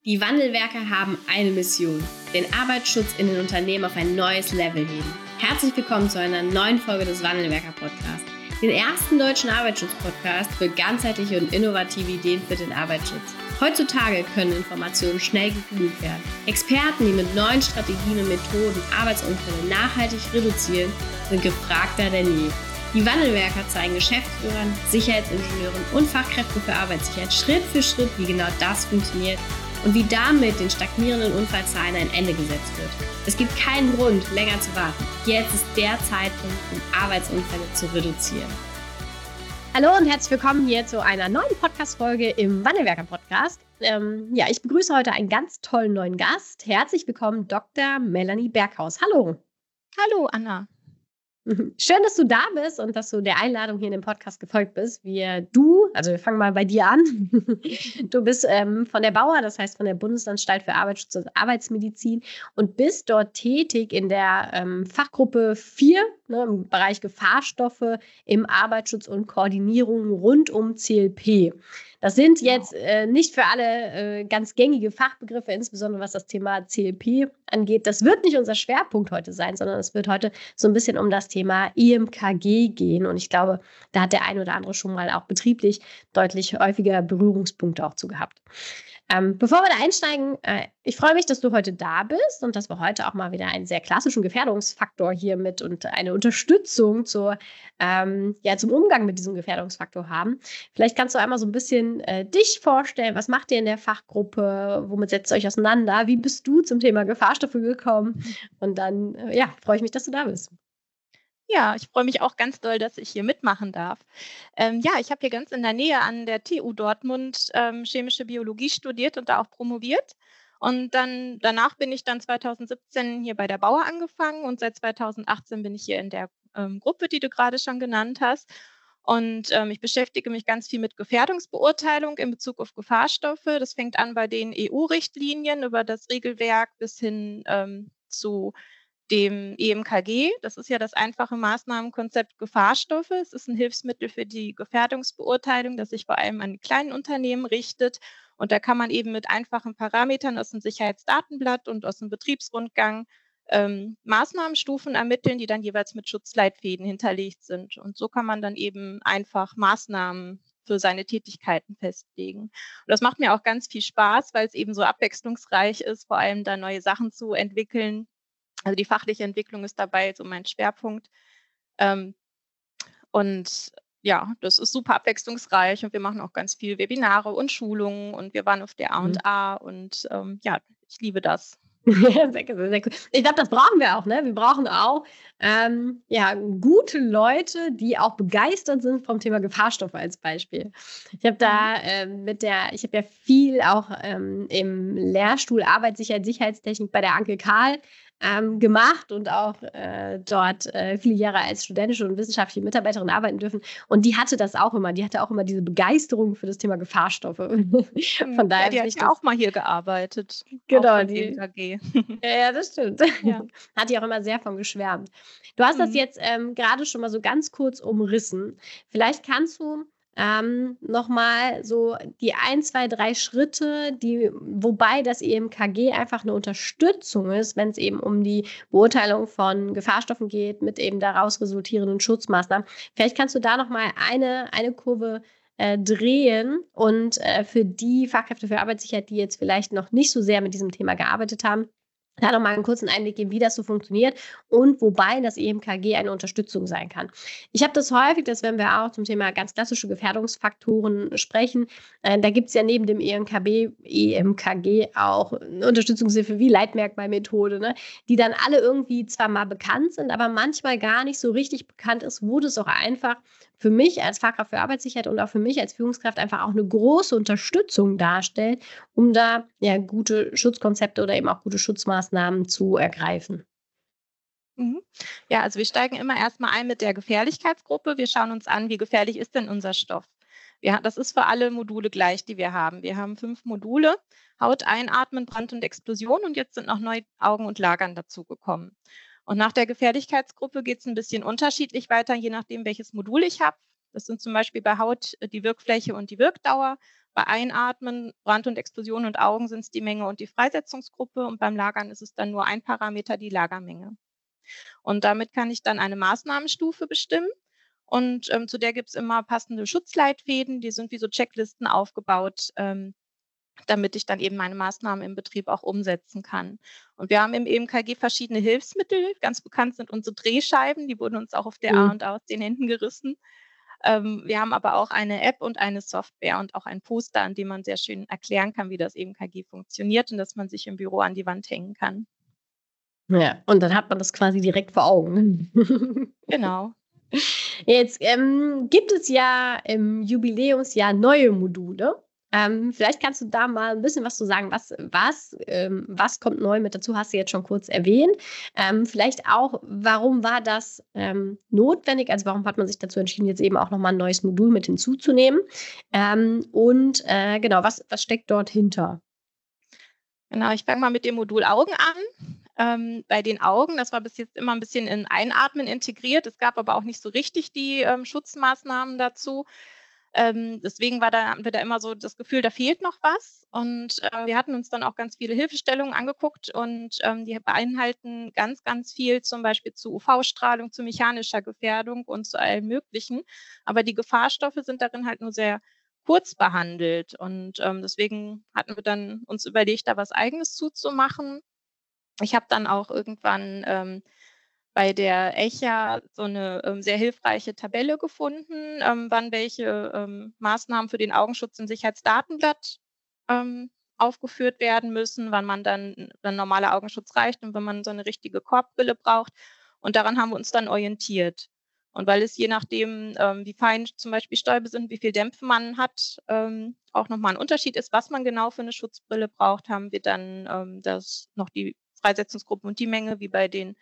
Die Wandelwerker haben eine Mission: den Arbeitsschutz in den Unternehmen auf ein neues Level heben. Herzlich willkommen zu einer neuen Folge des Wandelwerker-Podcasts, den ersten deutschen Arbeitsschutz-Podcast für ganzheitliche und innovative Ideen für den Arbeitsschutz. Heutzutage können Informationen schnell gegoogelt werden. Experten, die mit neuen Strategien und Methoden Arbeitsunfälle nachhaltig reduzieren, sind gefragter denn je. Die Wandelwerker zeigen Geschäftsführern, Sicherheitsingenieuren und Fachkräften für Arbeitssicherheit Schritt für Schritt, wie genau das funktioniert und wie damit den stagnierenden Unfallzahlen ein Ende gesetzt wird. Es gibt keinen Grund, länger zu warten. Jetzt ist der Zeitpunkt, um Arbeitsunfälle zu reduzieren. Hallo und herzlich willkommen hier zu einer neuen Podcast-Folge im Wandelwerker-Podcast. Ich begrüße heute einen ganz tollen neuen Gast. Herzlich willkommen, Dr. Melanie Berghaus. Hallo. Hallo, Anna. Schön, dass du da bist und dass du der Einladung hier in dem Podcast gefolgt bist. Wir fangen mal bei dir an. Du bist von der BAUer, das heißt von der Bundesanstalt für Arbeitsschutz und Arbeitsmedizin, und bist dort tätig in der Fachgruppe 4, im Bereich Gefahrstoffe im Arbeitsschutz und Koordinierung rund um CLP. Das sind jetzt nicht für alle ganz gängige Fachbegriffe, insbesondere was das Thema CLP angeht. Das wird nicht unser Schwerpunkt heute sein, sondern es wird heute so ein bisschen um das Thema EMKG gehen. Und ich glaube, da hat der ein oder andere schon mal auch betrieblich deutlich häufiger Berührungspunkte auch zu gehabt. Bevor wir da einsteigen, ich freue mich, dass du heute da bist und dass wir heute auch mal wieder einen sehr klassischen Gefährdungsfaktor hier mit und eine Unterstützung zum Umgang mit diesem Gefährdungsfaktor haben. Vielleicht kannst du einmal so ein bisschen dich vorstellen. Was macht ihr in der Fachgruppe? Womit setzt ihr euch auseinander? Wie bist du zum Thema Gefahrstoffe gekommen? Und dann freue ich mich, dass du da bist. Ja, ich freue mich auch ganz doll, dass ich hier mitmachen darf. Ich habe hier ganz in der Nähe an der TU Dortmund chemische Biologie studiert und da auch promoviert. Und danach bin ich dann 2017 hier bei der BAUer angefangen und seit 2018 bin ich hier in der Gruppe, die du gerade schon genannt hast. Und ich beschäftige mich ganz viel mit Gefährdungsbeurteilung in Bezug auf Gefahrstoffe. Das fängt an bei den EU-Richtlinien über das Regelwerk bis hin zu dem EMKG. Das ist ja das einfache Maßnahmenkonzept Gefahrstoffe. Es ist ein Hilfsmittel für die Gefährdungsbeurteilung, das sich vor allem an kleinen Unternehmen richtet. Und da kann man eben mit einfachen Parametern aus dem Sicherheitsdatenblatt und aus dem Betriebsrundgang Maßnahmenstufen ermitteln, die dann jeweils mit Schutzleitfäden hinterlegt sind. Und so kann man dann eben einfach Maßnahmen für seine Tätigkeiten festlegen. Und das macht mir auch ganz viel Spaß, weil es eben so abwechslungsreich ist, vor allem da neue Sachen zu entwickeln. Also die fachliche Entwicklung ist dabei so mein Schwerpunkt. Das ist super abwechslungsreich und wir machen auch ganz viel Webinare und Schulungen und wir waren auf der A&A und ich liebe das. Sehr, sehr cool. Ich glaube, das brauchen wir auch, ne? Wir brauchen auch gute Leute, die auch begeistert sind vom Thema Gefahrstoffe als Beispiel. Ich habe ich habe ja viel auch im Lehrstuhl Arbeitssicherheit, Sicherheitstechnik bei der Anke Karl gemacht und auch dort viele Jahre als studentische und wissenschaftliche Mitarbeiterin arbeiten dürfen. Und die hatte das auch immer. Die hatte auch immer diese Begeisterung für das Thema Gefahrstoffe. Von daher die hat ja auch mal hier gearbeitet. Genau, die EMKG. Ja, das stimmt. Ja. Hat die auch immer sehr von geschwärmt. Du hast das jetzt gerade schon mal so ganz kurz umrissen. Vielleicht kannst du nochmal so die 1, 2, 3 Schritte, wobei das EMKG einfach eine Unterstützung ist, wenn es eben um die Beurteilung von Gefahrstoffen geht, mit eben daraus resultierenden Schutzmaßnahmen. Vielleicht kannst du da nochmal eine Kurve drehen und für die Fachkräfte für Arbeitssicherheit, die jetzt vielleicht noch nicht so sehr mit diesem Thema gearbeitet haben, da nochmal einen kurzen Einblick geben, wie das so funktioniert und wobei das EMKG eine Unterstützung sein kann. Ich habe das häufig, dass wenn wir auch zum Thema ganz klassische Gefährdungsfaktoren sprechen, da gibt es ja neben dem EMKG auch eine Unterstützungshilfe wie Leitmerkmalmethode, ne, die dann alle irgendwie zwar mal bekannt sind, aber manchmal gar nicht so richtig bekannt ist, wurde es auch einfach für mich als Fachkraft für Arbeitssicherheit und auch für mich als Führungskraft einfach auch eine große Unterstützung darstellt, um da gute Schutzkonzepte oder eben auch gute Schutzmaßnahmen zu ergreifen. Ja, also wir steigen immer erstmal ein mit der Gefährlichkeitsgruppe. Wir schauen uns an, wie gefährlich ist denn unser Stoff. Das ist für alle Module gleich, die wir haben. Wir haben 5 Module: Haut, Einatmen, Brand und Explosion, und jetzt sind noch neu Augen und Lagern dazugekommen. Und nach der Gefährlichkeitsgruppe geht es ein bisschen unterschiedlich weiter, je nachdem, welches Modul ich habe. Das sind zum Beispiel bei Haut die Wirkfläche und die Wirkdauer. Bei Einatmen, Brand und Explosion und Augen sind es die Menge und die Freisetzungsgruppe und beim Lagern ist es dann nur ein Parameter, die Lagermenge. Und damit kann ich dann eine Maßnahmenstufe bestimmen und zu der gibt es immer passende Schutzleitfäden, die sind wie so Checklisten aufgebaut, damit ich dann eben meine Maßnahmen im Betrieb auch umsetzen kann. Und wir haben im EMKG verschiedene Hilfsmittel. Ganz bekannt sind unsere Drehscheiben, die wurden uns auch auf der A&A aus den Händen gerissen. Wir haben aber auch eine App und eine Software und auch ein Poster, an dem man sehr schön erklären kann, wie das EMKG funktioniert und dass man sich im Büro an die Wand hängen kann. Ja, und dann hat man das quasi direkt vor Augen. Genau. Jetzt gibt es ja im Jubiläumsjahr neue Module. Vielleicht kannst du da mal ein bisschen was zu sagen. Was kommt neu mit dazu? Hast du jetzt schon kurz erwähnt. Vielleicht auch, warum war das notwendig? Also warum hat man sich dazu entschieden, jetzt eben auch nochmal ein neues Modul mit hinzuzunehmen? Genau, was steckt dort hinter? Genau, ich fange mal mit dem Modul Augen an. Bei den Augen, das war bis jetzt immer ein bisschen in Einatmen integriert. Es gab aber auch nicht so richtig die Schutzmaßnahmen dazu. Deswegen hatten wir da immer so das Gefühl, da fehlt noch was. Und wir hatten uns dann auch ganz viele Hilfestellungen angeguckt und die beinhalten ganz, ganz viel, zum Beispiel zu UV-Strahlung, zu mechanischer Gefährdung und zu allem Möglichen. Aber die Gefahrstoffe sind darin halt nur sehr kurz behandelt. Und deswegen hatten wir dann uns überlegt, da was Eigenes zuzumachen. Ich habe dann auch irgendwann bei der ECHA so eine sehr hilfreiche Tabelle gefunden, wann welche Maßnahmen für den Augenschutz im Sicherheitsdatenblatt aufgeführt werden müssen, wann man dann normaler Augenschutz reicht und wenn man so eine richtige Korbbrille braucht. Und daran haben wir uns dann orientiert. Und weil es je nachdem, wie fein zum Beispiel Stäube sind, wie viel Dämpfe man hat, auch nochmal ein Unterschied ist, was man genau für eine Schutzbrille braucht, haben wir dann das noch die Freisetzungsgruppen und die Menge wie bei den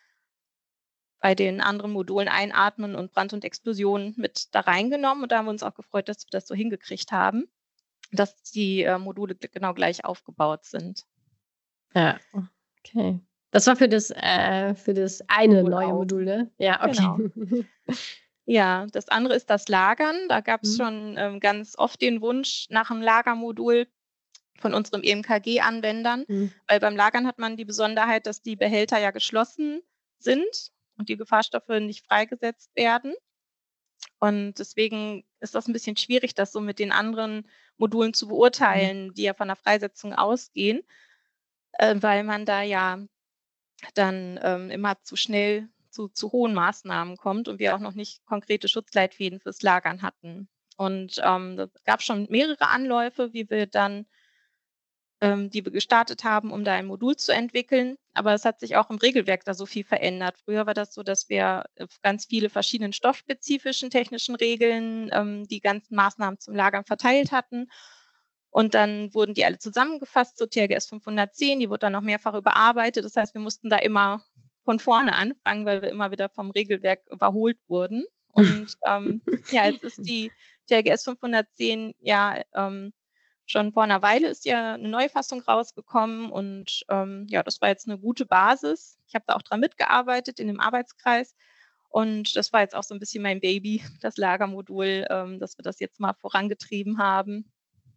anderen Modulen Einatmen und Brand und Explosion mit da reingenommen. Und da haben wir uns auch gefreut, dass wir das so hingekriegt haben, dass die Module genau gleich aufgebaut sind. Ja, okay. Das war für das eine neue Modul, ne? Ja, okay. Genau. Ja, das andere ist das Lagern. Da gab es schon ganz oft den Wunsch nach einem Lagermodul von unseren EMKG-Anwendern, weil beim Lagern hat man die Besonderheit, dass die Behälter ja geschlossen sind und die Gefahrstoffe nicht freigesetzt werden. Und deswegen ist das ein bisschen schwierig, das so mit den anderen Modulen zu beurteilen, die ja von der Freisetzung ausgehen, weil man da ja dann immer zu schnell zu hohen Maßnahmen kommt und wir auch noch nicht konkrete Schutzleitfäden fürs Lagern hatten. Und es gab schon mehrere Anläufe, wie wir dann die wir gestartet haben, um da ein Modul zu entwickeln. Aber es hat sich auch im Regelwerk da so viel verändert. Früher war das so, dass wir ganz viele verschiedenen stoffspezifischen technischen Regeln die ganzen Maßnahmen zum Lagern verteilt hatten. Und dann wurden die alle zusammengefasst, so TRGS 510, die wurde dann noch mehrfach überarbeitet. Das heißt, wir mussten da immer von vorne anfangen, weil wir immer wieder vom Regelwerk überholt wurden. Und jetzt ist die TRGS 510 schon vor einer Weile ist ja eine neue Fassung rausgekommen und das war jetzt eine gute Basis. Ich habe da auch dran mitgearbeitet in dem Arbeitskreis und das war jetzt auch so ein bisschen mein Baby, das Lagermodul, dass wir das jetzt mal vorangetrieben haben.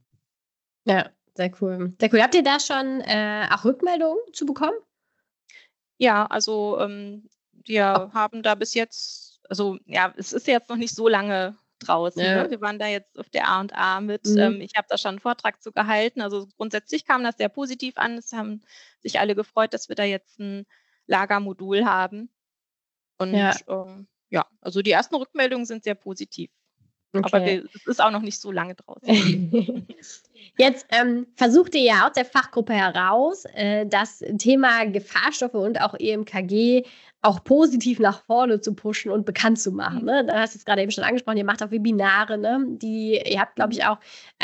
Ja, sehr cool. Sehr cool. Habt ihr da schon auch Rückmeldungen zu bekommen? Ja, also wir haben da bis jetzt, es ist jetzt noch nicht so lange draußen. Ja. Ne? Wir waren da jetzt auf der A&A mit. Ich habe da schon einen Vortrag zu gehalten. Also grundsätzlich kam das sehr positiv an. Es haben sich alle gefreut, dass wir da jetzt ein Lagermodul haben. Und also die ersten Rückmeldungen sind sehr positiv. Okay. Aber es ist auch noch nicht so lange draußen. Jetzt versucht ihr ja aus der Fachgruppe heraus, das Thema Gefahrstoffe und auch EMKG auch positiv nach vorne zu pushen und bekannt zu machen. Ne? Da hast du es gerade eben schon angesprochen, ihr macht auch Webinare, ne? Ihr habt, glaube ich, auch,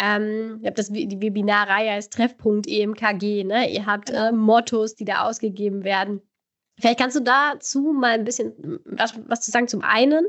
die Webinarreihe heißt Treffpunkt EMKG, ne? Ihr habt Mottos, die da ausgegeben werden. Vielleicht kannst du dazu mal ein bisschen was zu sagen. Zum einen,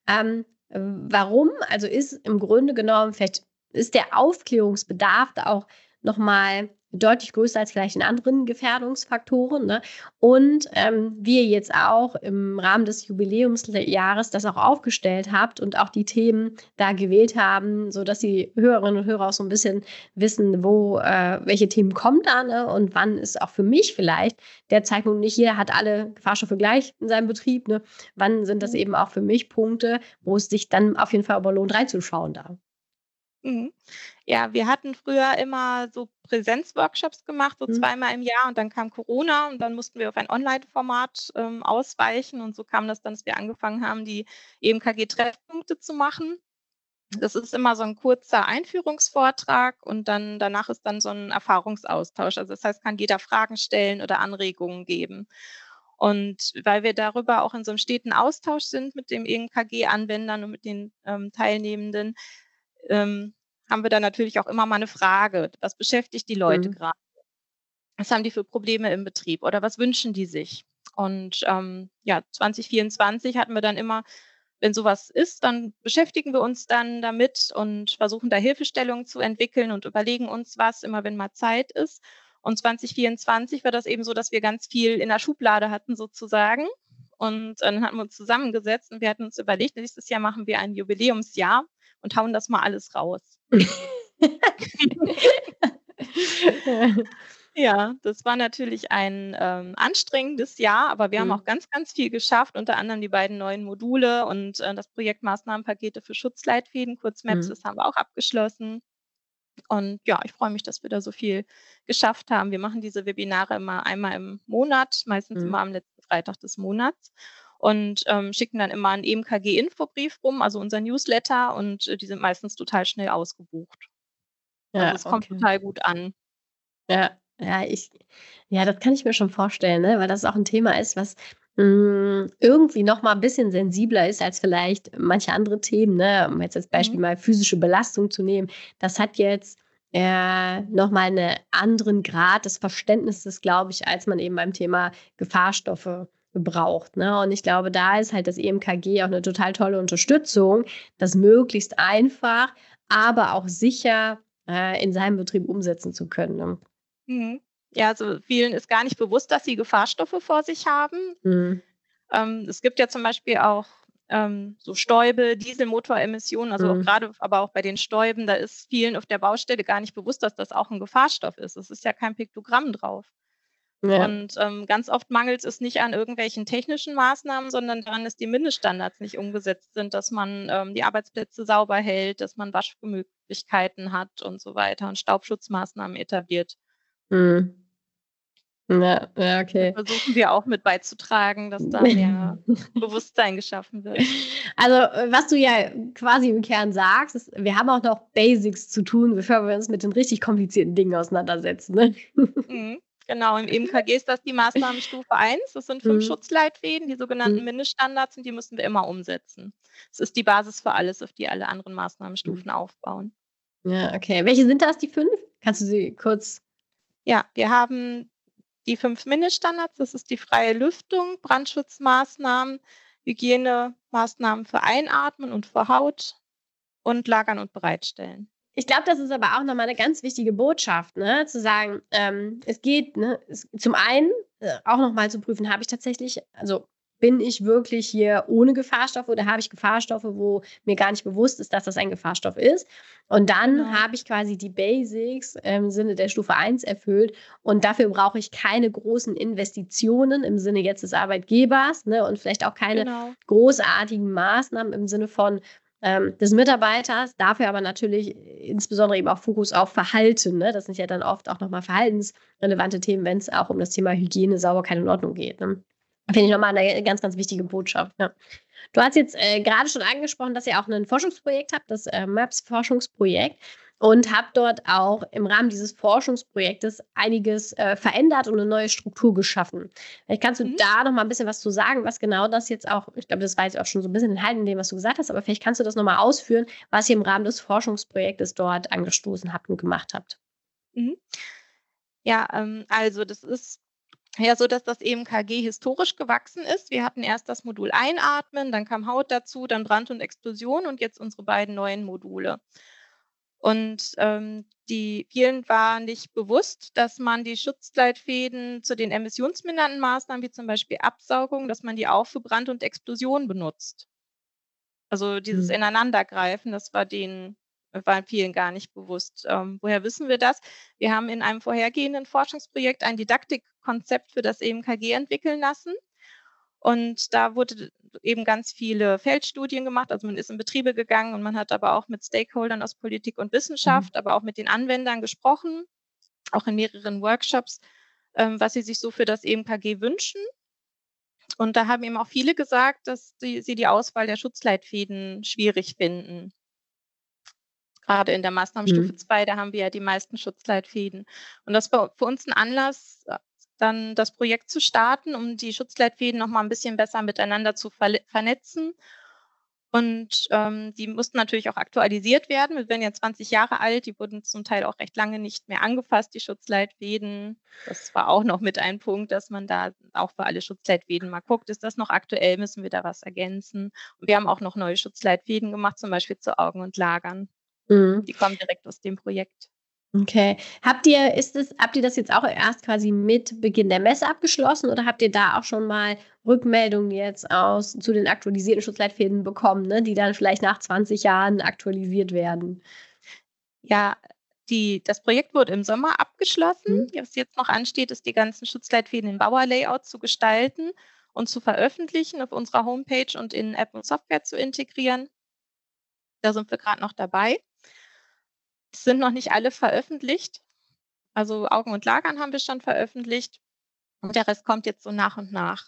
warum? Also ist im Grunde genommen, vielleicht ist der Aufklärungsbedarf da auch nochmal deutlich größer als vielleicht in anderen Gefährdungsfaktoren. Ne? Und wir jetzt auch im Rahmen des Jubiläumsjahres das auch aufgestellt habt und auch die Themen da gewählt haben, sodass die Hörerinnen und Hörer auch so ein bisschen wissen, welche Themen kommen da, ne? Und wann ist auch für mich vielleicht der Zeitpunkt, nicht jeder hat alle Gefahrstoffe gleich in seinem Betrieb, ne? Wann sind das eben auch für mich Punkte, wo es sich dann auf jeden Fall aber lohnt, reinzuschauen da? Mhm. Ja, wir hatten früher immer so Präsenzworkshops gemacht, so Mhm. zweimal im Jahr und dann kam Corona und dann mussten wir auf ein Online-Format ausweichen und so kam das dann, dass wir angefangen haben, die EMKG-Treffpunkte zu machen. Das ist immer so ein kurzer Einführungsvortrag und dann danach ist dann so ein Erfahrungsaustausch. Also, das heißt, kann jeder Fragen stellen oder Anregungen geben. Und weil wir darüber auch in so einem steten Austausch sind mit den EMKG-Anwendern und mit den Teilnehmenden, haben wir dann natürlich auch immer mal eine Frage: Was beschäftigt die Leute Mhm. gerade? Was haben die für Probleme im Betrieb oder was wünschen die sich? Und, ja, 2024 hatten wir dann immer, wenn sowas ist, dann beschäftigen wir uns dann damit und versuchen da Hilfestellungen zu entwickeln und überlegen uns was, immer wenn mal Zeit ist. Und 2024 war das eben so, dass wir ganz viel in der Schublade hatten sozusagen. Und dann hatten wir uns zusammengesetzt und wir hatten uns überlegt, nächstes Jahr machen wir ein Jubiläumsjahr und hauen das mal alles raus. Ja, das war natürlich ein anstrengendes Jahr, aber wir haben auch ganz, ganz viel geschafft, unter anderem die beiden neuen Module und das Projekt Maßnahmenpakete für Schutzleitfäden, kurz MAPS, Mhm. das haben wir auch abgeschlossen. Und ja, ich freue mich, dass wir da so viel geschafft haben. Wir machen diese Webinare immer einmal im Monat, meistens immer Mhm. am letzten Freitag des Monats und schicken dann immer einen EMKG-Infobrief rum, also unser Newsletter, und die sind meistens total schnell ausgebucht. Also Ja, es kommt okay. total gut an. Ja, ja, ja, das kann ich mir schon vorstellen, ne? Weil das auch ein Thema ist, was, irgendwie noch mal 'n bisschen sensibler ist als vielleicht manche andere Themen, ne? Um jetzt als Mhm. Beispiel mal physische Belastung zu nehmen. Das hat jetzt, noch mal 'ne anderen Grad des Verständnisses, glaube ich, als man eben beim Thema Gefahrstoffe braucht, ne? Und ich glaube, da ist halt das EMKG auch eine total tolle Unterstützung, das möglichst einfach, aber auch sicher, in seinem Betrieb umsetzen zu können, ne? Mhm. Ja, also vielen ist gar nicht bewusst, dass sie Gefahrstoffe vor sich haben. Mhm. Es gibt ja zum Beispiel auch so Stäube, Dieselmotoremissionen, also auch Mhm. grade aber auch bei den Stäuben, da ist vielen auf der Baustelle gar nicht bewusst, dass das auch 'n Gefahrstoff ist. Es ist ja kein Piktogramm drauf. Ja. Und ganz oft mangelt es nicht an irgendwelchen technischen Maßnahmen, sondern daran, dass die Mindeststandards nicht umgesetzt sind, dass man die Arbeitsplätze sauber hält, dass man Waschmöglichkeiten hat und so weiter und Staubschutzmaßnahmen etabliert. Mhm. Ja, ja, Da okay. versuchen wir auch mit beizutragen, dass da mehr Bewusstsein geschaffen wird. Also, was du ja quasi im Kern sagst, ist, wir haben auch noch Basics zu tun, bevor wir uns mit den richtig komplizierten Dingen auseinandersetzen, ne? Mhm. Genau, im EMKG ist das die Maßnahmenstufe 1. Das sind 5 Mhm. Schutzleitfäden, die sogenannten Mhm. Mindeststandards, und die müssen wir immer umsetzen. Es ist die Basis für alles, auf die alle anderen Mhm. Maßnahmenstufen aufbauen. Ja, okay. Welche sind das, die 5? Kannst du sie kurz Ja, wir haben die 5 Mindeststandards. Das ist die freie Lüftung, Brandschutzmaßnahmen, Hygienemaßnahmen für Einatmen und für Haut und Lagern und Bereitstellen. Ich glaube, das ist aber auch noch mal 'ne ganz wichtige Botschaft, ne, zu sagen, es geht, ne, zum einen, auch noch mal zu prüfen, habe ich tatsächlich, also, bin ich wirklich hier ohne Gefahrstoffe oder habe ich Gefahrstoffe, wo mir gar nicht bewusst ist, dass das ein Gefahrstoff ist? Und dann Genau, habe ich quasi die Basics im Sinne der Stufe 1 erfüllt und dafür brauche ich keine großen Investitionen im Sinne jetzt des Arbeitgebers, ne, und vielleicht auch keine genau. großartigen Maßnahmen im Sinne von des Mitarbeiters, dafür aber natürlich insbesondere eben auch Fokus auf Verhalten, ne? Das sind ja dann oft auch noch mal verhaltensrelevante Themen, wenn es auch um das Thema Hygiene, Sauberkeit und Ordnung geht, ne? Finde ich noch mal 'ne ganz, ganz wichtige Botschaft, ja. Du hast jetzt, grade schon angesprochen, dass ihr auch ein Forschungsprojekt habt, das, MAPS-Forschungsprojekt, und habt dort auch im Rahmen dieses Forschungsprojektes einiges, verändert und eine neue Struktur geschaffen. Vielleicht kannst du Mhm. da noch mal ein bisschen was zu sagen, was genau das jetzt auch, ich glaube, das war jetzt auch schon so ein bisschen enthalten in dem, was du gesagt hast, aber vielleicht kannst du das noch mal ausführen, was ihr im Rahmen des Forschungsprojektes dort angestoßen habt und gemacht habt. Mhm. Ja, also das ist ja so, dass das EMKG historisch gewachsen ist. Wir hatten erst das Modul Einatmen, dann kam Haut dazu, dann Brand und Explosion und jetzt unsere beiden neuen Module. Und die vielen war nicht bewusst, dass man die Schutzleitfäden zu den emissionsmindernden Maßnahmen, wie zum Beispiel Absaugung, dass man die auch für Brand und Explosion benutzt. Also dieses Mhm. Ineinandergreifen, das war vielen gar nicht bewusst. Woher wissen wir das? Wir haben in einem vorhergehenden Forschungsprojekt ein Didaktikkonzept für das EMKG entwickeln lassen. Und da wurde eben ganz viele Feldstudien gemacht. Also man ist in Betriebe gegangen und man hat aber auch mit Stakeholdern aus Politik und Mhm. Wissenschaft, aber auch mit den Anwendern gesprochen, auch in mehreren Workshops, was sie sich so für das EMKG wünschen. Und da haben eben auch viele gesagt, dass sie die Auswahl der Schutzleitfäden schwierig finden. Gerade in der Maßnahmenstufe Mhm. 2, da haben wir ja die meisten Schutzleitfäden. Und das war für uns ein Anlass, dann das Projekt zu starten, um die Schutzleitfäden noch mal ein bisschen besser miteinander zu vernetzen. Und die mussten natürlich auch aktualisiert werden. Wir werden ja 20 Jahre alt, die wurden zum Teil auch recht lange nicht mehr angefasst, die Schutzleitfäden. Das war auch noch mit ein Punkt, dass man da auch für alle Schutzleitfäden mal guckt, ist das noch aktuell, müssen wir da was ergänzen? Und wir haben auch noch neue Schutzleitfäden gemacht, zum Beispiel zu Augen und Lagern. Mhm. Die kommen direkt aus dem Projekt. Okay. Habt ihr das jetzt auch erst quasi mit Beginn der Messe abgeschlossen oder habt ihr da auch schon mal Rückmeldungen jetzt zu den aktualisierten Schutzleitfäden bekommen, ne, die dann vielleicht nach 20 Jahren aktualisiert werden? Ja, das Projekt wurde im Sommer abgeschlossen. Mhm. Was jetzt noch ansteht, ist, die ganzen Schutzleitfäden in Bauer-Layout zu gestalten und zu veröffentlichen, auf unserer Homepage und in App und Software zu integrieren. Da sind wir gerade noch dabei. Es sind noch nicht alle veröffentlicht. Also Augen und Lagern haben wir schon veröffentlicht und der Rest kommt jetzt so nach und nach.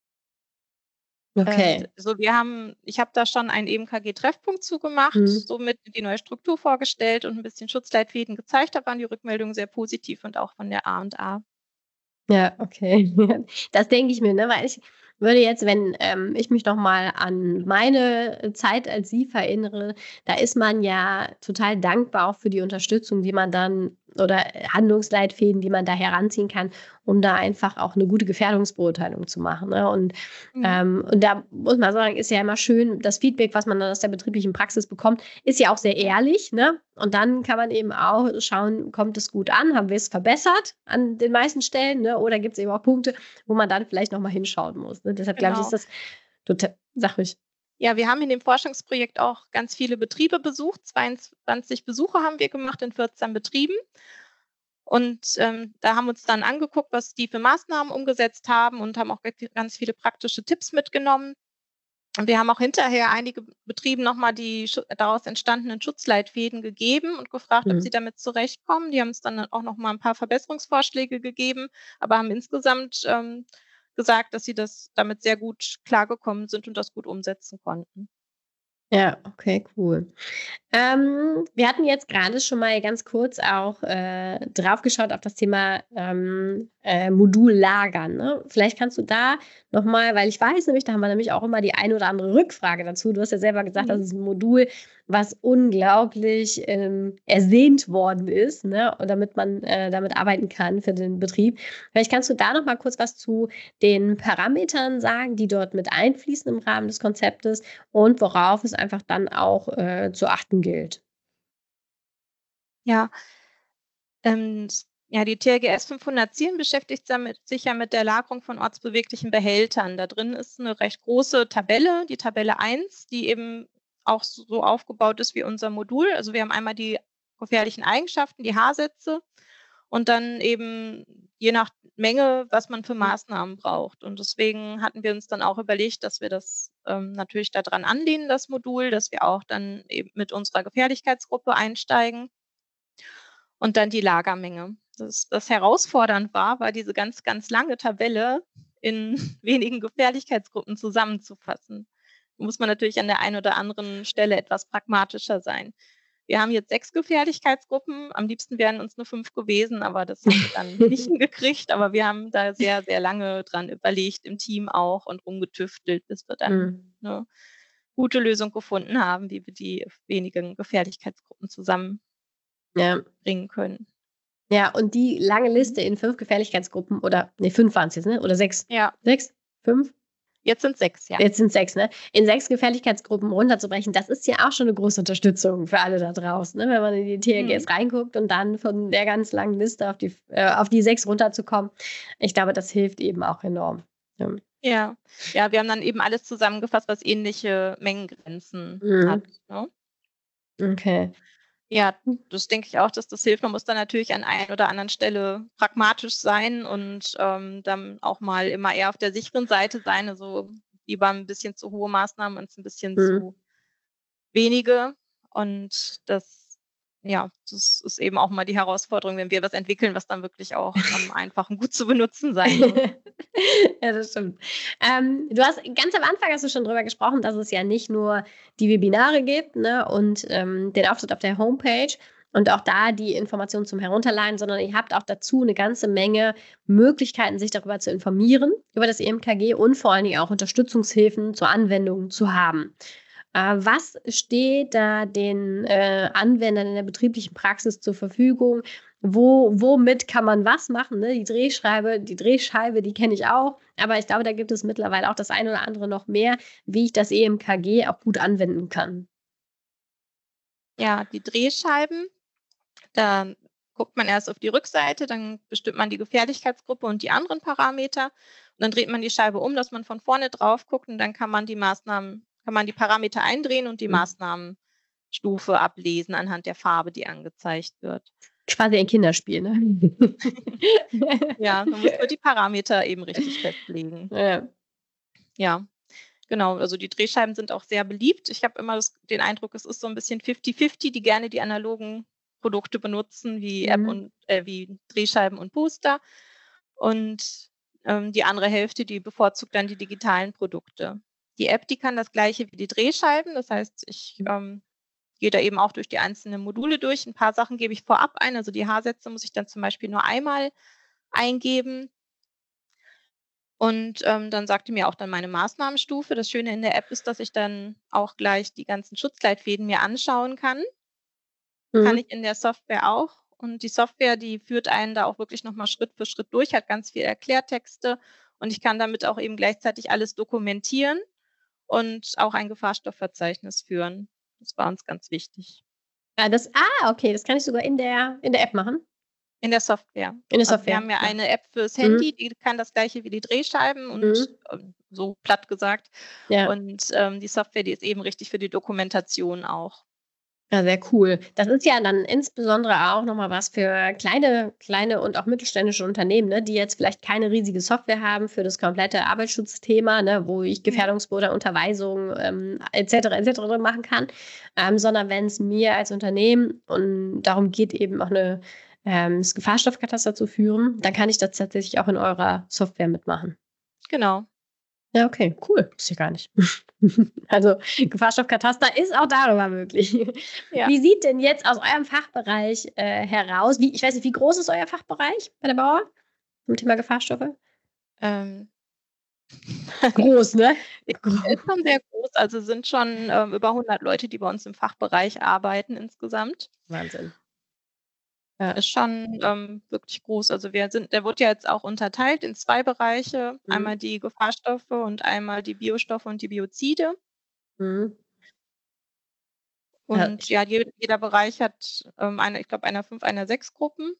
Okay. Ich habe da schon einen EMKG-Treffpunkt zugemacht, Mhm. somit die neue Struktur vorgestellt und ein bisschen Schutzleitfäden gezeigt. Da waren die Rückmeldungen sehr positiv und auch von der A&A. Ja, okay. Das denke ich mir, ne, weil ich würde jetzt, wenn, ich mich noch mal an meine Zeit als SIF erinnere, da ist man ja total dankbar auch für die Unterstützung, die man dann oder Handlungsleitfäden, die man da heranziehen kann, um da einfach auch eine gute Gefährdungsbeurteilung zu machen, ne? Mhm. Und da muss man sagen, ist ja immer schön, das Feedback, was man dann aus der betrieblichen Praxis bekommt, ist ja auch sehr Ja, ehrlich, ne? Und dann kann man eben auch schauen, kommt es gut an? Haben wir es verbessert an den meisten Stellen, ne? Oder gibt es eben auch Punkte, wo man dann vielleicht noch mal hinschauen muss, ne? Deshalb glaube ich, ist genau. das total sag ruhig. Ja, wir haben in dem Forschungsprojekt auch ganz viele Betriebe besucht. 22 Besuche haben wir gemacht in 14 Betrieben. Und da haben wir uns dann angeguckt, was die für Maßnahmen umgesetzt haben und haben auch ganz viele praktische Tipps mitgenommen. Und wir haben auch hinterher einige Betrieben nochmal die daraus entstandenen Schutzleitfäden gegeben und gefragt, ob sie Mhm. damit zurechtkommen. Die haben uns dann auch nochmal ein paar Verbesserungsvorschläge gegeben, aber haben insgesamt gesagt, dass sie damit sehr gut klargekommen sind und das gut umsetzen konnten. Ja, okay, cool. Wir hatten jetzt gerade schon mal ganz kurz auch, drauf geschaut auf das Thema, Modullagern, ne? Vielleicht kannst du da noch mal weil ich weiß nämlich, da haben wir nämlich auch immer die eine oder andere Rückfrage dazu. Du hast ja selber gesagt, das Mhm. ist ein Modul, was unglaublich, ersehnt worden ist, ne, und damit man, damit arbeiten kann für den Betrieb. Vielleicht kannst du da noch mal kurz was zu den Parametern sagen, die dort mit einfließen im Rahmen des Konzeptes und worauf es einfach dann auch, zu achten gilt. Ja, ja, die TRGS 510 beschäftigt sich ja mit der Lagerung von ortsbeweglichen Behältern. Da drin ist eine recht große Tabelle, die Tabelle 1, die eben auch so aufgebaut ist wie unser Modul. Also wir haben einmal die gefährlichen Eigenschaften, die H-Sätze und dann eben je nach Menge, was man für Mhm. Maßnahmen braucht. Und deswegen hatten wir uns dann auch überlegt, dass wir das natürlich daran anlehnen, das Modul, dass wir auch dann eben mit unserer Gefährlichkeitsgruppe einsteigen. Und dann die Lagermenge. Das herausfordernd war diese ganz, ganz lange Tabelle in wenigen Gefährlichkeitsgruppen zusammenzufassen. Da muss man natürlich an der einen oder anderen Stelle etwas pragmatischer sein. Wir haben jetzt 6 Gefährlichkeitsgruppen. Am liebsten wären uns nur 5 gewesen, aber das haben wir dann nicht hingekriegt. Aber wir haben da sehr, sehr lange dran überlegt, im Team auch und rumgetüftelt, bis wir dann Mhm. 'ne gute Lösung gefunden haben, wie wir die wenigen Gefährlichkeitsgruppen zusammenbringen Ja. können. Ja, und die lange Mhm. Liste in 5 Gefährlichkeitsgruppen oder ne, 5 waren's jetzt, ne? Oder 6? Ja, 6? 5? Jetzt sind 6, ja. Jetzt sind 6, ne? In 6 Gefährlichkeitsgruppen runterzubrechen, das ist ja auch schon eine große Unterstützung für alle da draußen, ne? Wenn man in die THGs reinguckt und dann von der ganz langen Liste auf die 6 runterzukommen. Ich glaube, das hilft eben auch enorm. Ja, wir haben dann eben alles zusammengefasst, was ähnliche Mengengrenzen hat, ne? Okay. Ja, das denke ich auch, dass das hilft. Man muss dann natürlich an einer oder anderen Stelle pragmatisch sein und dann auch mal immer eher auf der sicheren Seite sein. Also lieber ein bisschen zu hohe Maßnahmen und ein bisschen zu wenige. Und das ist eben auch mal die Herausforderung, wenn wir was entwickeln, was dann wirklich auch einfach und gut zu benutzen sein muss. Ja, das stimmt. Du hast ganz am Anfang hast du schon drüber gesprochen, dass es ja nicht nur die Webinare gibt, ne, und den Auftritt auf der Homepage und auch da die Informationen zum Herunterladen, sondern ihr habt auch dazu eine ganze Menge Möglichkeiten, sich darüber zu informieren, über das EMKG und vor allen Dingen auch Unterstützungshilfen zur Anwendung zu haben. Was steht da den Anwendern in der betrieblichen Praxis zur Verfügung? Womit kann man was machen? Ne? Die Drehscheibe, die kenne ich auch. Aber ich glaube, da gibt es mittlerweile auch das eine oder andere noch mehr, wie ich das EMKG auch gut anwenden kann. Ja, die Drehscheiben, da guckt man erst auf die Rückseite, dann bestimmt man die Gefährlichkeitsgruppe und die anderen Parameter. Und dann dreht man die Scheibe um, dass man von vorne drauf guckt und dann kann man die Parameter eindrehen und die Maßnahmenstufe ablesen anhand der Farbe, die angezeigt wird. Quasi ein Kinderspiel, ne? Ja, man muss nur die Parameter eben richtig festlegen. Ja, genau. Also die Drehscheiben sind auch sehr beliebt. Ich habe immer den Eindruck, es ist so ein bisschen 50-50, die gerne die analogen Produkte benutzen, wie App und wie Drehscheiben und Booster. Und die andere Hälfte, die bevorzugt dann die digitalen Produkte. Die App, die kann das Gleiche wie die Drehscheiben. Das heißt, ich gehe da eben auch durch die einzelnen Module durch. Ein paar Sachen gebe ich vorab ein. Also die Haarsätze muss ich dann zum Beispiel nur einmal eingeben. Und dann sagte mir auch dann meine Maßnahmenstufe. Das Schöne in der App ist, dass ich dann auch gleich die ganzen Schutzleitfäden mir anschauen kann. Kann ich in der Software auch. Und die Software, die führt einen da auch wirklich nochmal Schritt für Schritt durch, hat ganz viel Erklärtexte. Und ich kann damit auch eben gleichzeitig alles dokumentieren und auch ein Gefahrstoffverzeichnis führen. Das war uns ganz wichtig. Ja, okay, das kann ich sogar in der App machen. In der Software. In der Software. Wir haben ja eine App fürs Handy, die kann das Gleiche wie die Drehscheiben und so platt gesagt. Ja. Und die Software, die ist eben richtig für die Dokumentation auch. Ja, sehr cool. Das ist ja dann insbesondere auch nochmal was für kleine und auch mittelständische Unternehmen, ne, die jetzt vielleicht keine riesige Software haben für das komplette Arbeitsschutzthema, ne, wo ich Gefährdungsboden, Unterweisung etc. machen kann, sondern wenn es mir als Unternehmen und darum geht, eben auch das Gefahrstoffkataster zu führen, dann kann ich das tatsächlich auch in eurer Software mitmachen. Genau. Ja, okay, cool. Ist ja gar nicht. Also Gefahrstoffkataster ist auch darüber möglich. Ja. Wie sieht denn jetzt aus eurem Fachbereich heraus? Ich weiß nicht, wie groß ist euer Fachbereich bei der Bauer zum Thema Gefahrstoffe? Groß, ne? Ist schon sehr groß. Also sind schon über 100 Leute, die bei uns im Fachbereich arbeiten insgesamt. Wahnsinn. Ja. Ist schon wirklich groß. Also der wird ja jetzt auch unterteilt in 2 Bereiche. Einmal die Gefahrstoffe und einmal die Biostoffe und die Biozide. Und jeder Bereich hat ich glaube, einer 5, einer 6 Gruppen.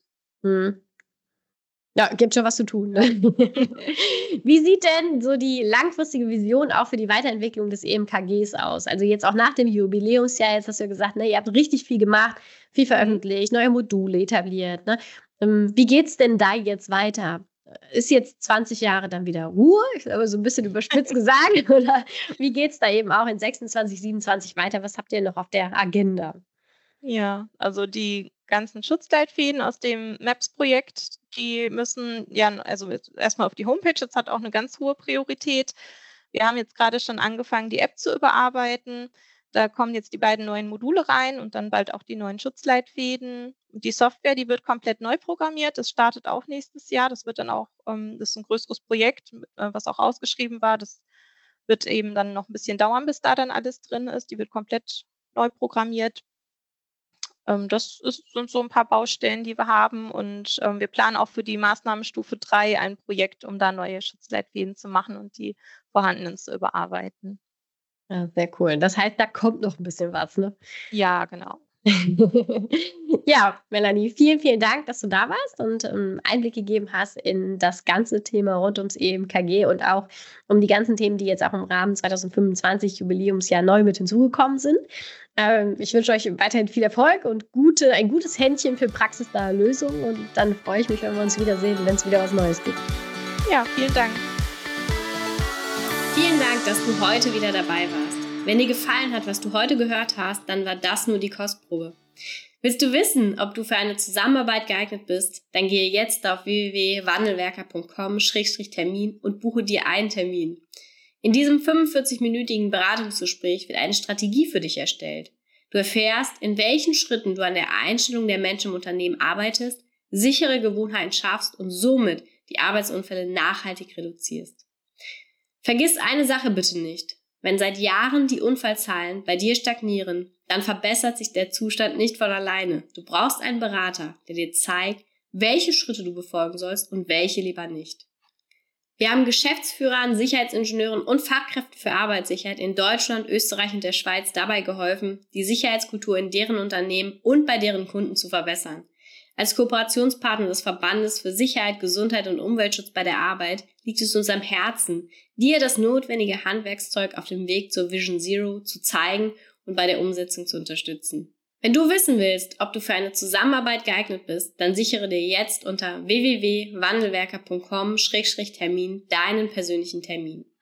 Ja, gibt schon was zu tun. Ne? Wie sieht denn so die langfristige Vision auch für die Weiterentwicklung des EMKGs aus? Also jetzt auch nach dem Jubiläumsjahr, jetzt hast du ja gesagt, ne, ihr habt richtig viel gemacht, viel veröffentlicht, neue Module etabliert. Ne? Wie geht's denn da jetzt weiter? Ist jetzt 20 Jahre dann wieder Ruhe? Ich glaube, so ein bisschen überspitzt gesagt. Oder wie geht's da eben auch in 26, 27 weiter? Was habt ihr noch auf der Agenda? Ja, also die ganzen Schutzleitfäden aus dem MAPS-Projekt, die müssen also erstmal auf die Homepage, das hat auch eine ganz hohe Priorität. Wir haben jetzt gerade schon angefangen, die App zu überarbeiten. Da kommen jetzt die beiden neuen Module rein und dann bald auch die neuen Schutzleitfäden. Und die Software, die wird komplett neu programmiert. Das startet auch nächstes Jahr. Das wird dann auch, das ist ein größeres Projekt, was auch ausgeschrieben war. Das wird eben dann noch ein bisschen dauern, bis da dann alles drin ist. Die wird komplett neu programmiert. Sind so ein paar Baustellen, die wir haben. Und wir planen auch für die Maßnahmenstufe 3 ein Projekt, um da neue Schutzleitfäden zu machen und die vorhandenen zu überarbeiten. Ja, sehr cool. Das heißt, da kommt noch ein bisschen was, ne? Ja, genau. Ja, Melanie, vielen, vielen Dank, dass du da warst und Einblick gegeben hast in das ganze Thema rund ums EMKG und auch um die ganzen Themen, die jetzt auch im Rahmen 2025 Jubiläumsjahr neu mit hinzugekommen sind. Ich wünsche euch weiterhin viel Erfolg und ein gutes Händchen für praxisnahe Lösungen und dann freue ich mich, wenn wir uns wiedersehen, wenn es wieder was Neues gibt. Ja, vielen Dank. Vielen Dank, dass du heute wieder dabei warst. Wenn dir gefallen hat, was du heute gehört hast, dann war das nur die Kostprobe. Willst du wissen, ob du für eine Zusammenarbeit geeignet bist? Dann gehe jetzt auf www.wandelwerker.com/Termin und buche dir einen Termin. In diesem 45-minütigen Beratungsgespräch wird eine Strategie für dich erstellt. Du erfährst, in welchen Schritten du an der Einstellung der Menschen im Unternehmen arbeitest, sichere Gewohnheiten schaffst und somit die Arbeitsunfälle nachhaltig reduzierst. Vergiss eine Sache bitte nicht. Wenn seit Jahren die Unfallzahlen bei dir stagnieren, dann verbessert sich der Zustand nicht von alleine. Du brauchst einen Berater, der dir zeigt, welche Schritte du befolgen sollst und welche lieber nicht. Wir haben Geschäftsführern, Sicherheitsingenieuren und Fachkräften für Arbeitssicherheit in Deutschland, Österreich und der Schweiz dabei geholfen, die Sicherheitskultur in deren Unternehmen und bei deren Kunden zu verbessern. Als Kooperationspartner des Verbandes für Sicherheit, Gesundheit und Umweltschutz bei der Arbeit liegt es uns am Herzen, dir das notwendige Handwerkszeug auf dem Weg zur Vision Zero zu zeigen und bei der Umsetzung zu unterstützen. Wenn du wissen willst, ob du für eine Zusammenarbeit geeignet bist, dann sichere dir jetzt unter www.wandelwerker.com/Termin deinen persönlichen Termin.